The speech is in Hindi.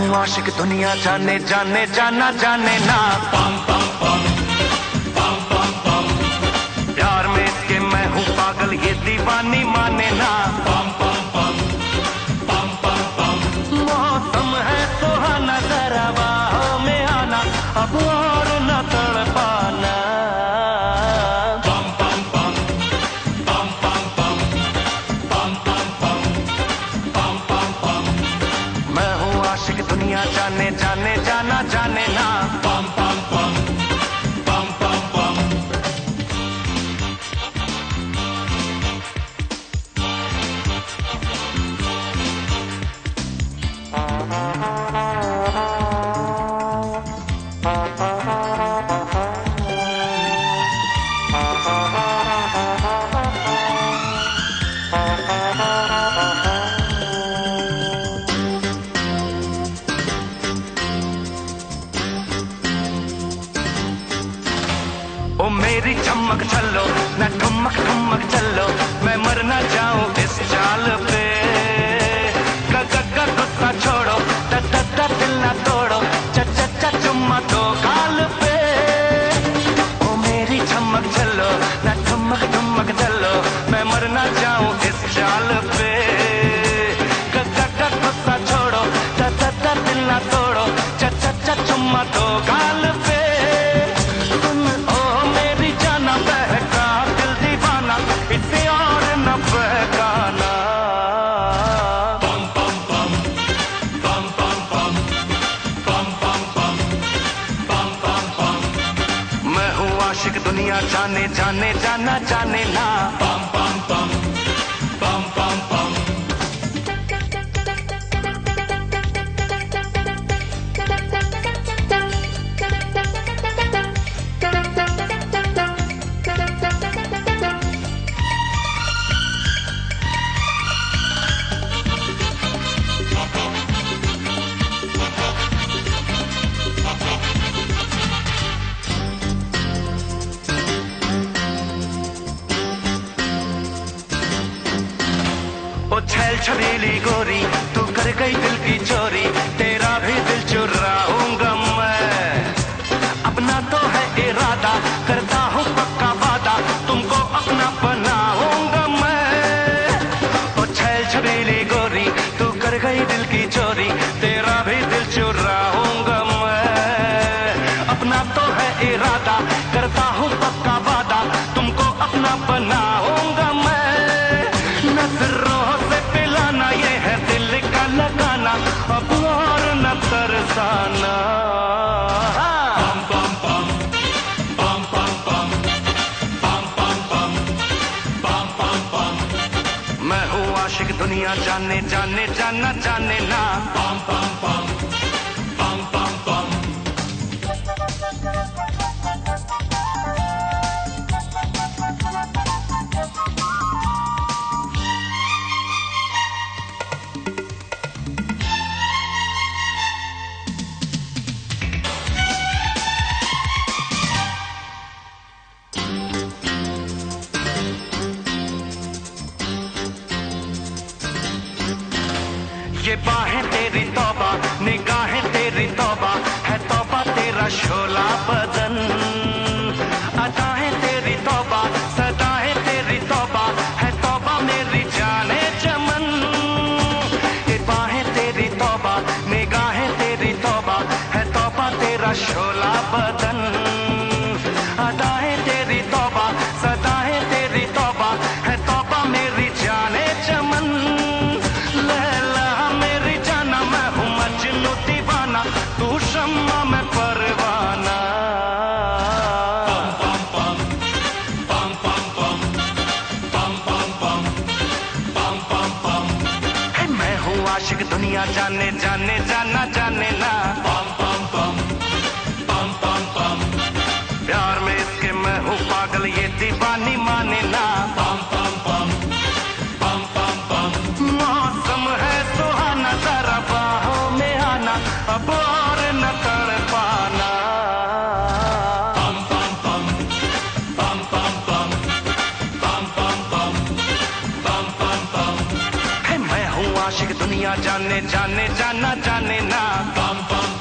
हूँ आशिक दुनिया जाने जाने जाना जाने ना। पम पम पम पम पम पम प्यार में इसके मैं हूँ पागल ये दीवानी माने ना। पम पम पम पम पम पम मौसम है सुहाना जरा बाहों में आना अब और न तड़पाना। पम पम पम पम पम पम पम पम पम पम पम पम मैं हूँ आशिक दुनिया जाने जाने जाना जाने ना। पम पम पम पम पम पम ओ मेरी चमक चलो न ठुमक ठुमक चलो मैं मर ना जाऊं इस चाल पे। ग गुस्सा छोड़ो द दिल ना तोड़ो च चुम्मा दो गाल पे। ओ मेरी चमक चलो न ठुमक ठुमक चलो मैं मर ना जाऊं इस चाल पे। ग गुस्सा छोड़ो द दिल ना तोड़ो च चुम्मा दो गाल पे। इसे और न बहकाना। पम पम पम पम पम पम पम पम पम पम पम पम मैं हूँ आशिक दुनिया जाने जाने जाना जाने ना। पम पम पम पम पम पम ओ छैल छबीली गोरी तू कर गई दिल की चोरी तेरा भी दिल चुराऊंगा मैं। अपना तो है इरादा करता हूँ पक्का वादा तुमको अपना बनाऊंगा मैं। ओ छैल छबीली गोरी तू कर गई दिल की चोरी तेरा भी दिल चुराऊंगा मैं। अपना तो है इरादा करता हूँ पक्का वादा तुमको अपना बनाऊंगा मैं। नजरों से पिलाना ये है दिल का लगाना अब और न तरसाना। पम पम पम पम पम पम पम पम पम पम पम पम मैं हूँ आशिक दुनिया जाने जाने जाना जाने ना। पम पम पम पम पम पम ये बाहें तेरी तौबा निगाहें तेरी तौबा है तौबा तेरा शोला बदन। अदाएं तेरी तौबा सदाएं तेरी तौबा है तौबा मेरी जाने चमन। ये बाहें तेरी तौबा निगाहें तेरी तौबा है तौबा तेरा शोला बदन। अदाएं तेरी तौबा सदाएं तेरी तौबा है तौबा मेरी जाने चमन। तू शम्मा मैं परवाना। पम पम पम पम पम पम पम पम पम पम है मैं हूँ आशिक दुनिया जाने जाने जाना जाने ना। पम पम पम पम पम पम प्यार में इसके मैं हूँ पागल ये दीवानी माने ना। पम पम पम पम पम पम मौसम है सुहाना जरा बाहों में आना अब और न तड़पाना। पम पम पम पम पम पम पम पम पम पम पम पम है मैं हूँ आशिक दुनिया जाने जाने जाना जाने ना। Bum bum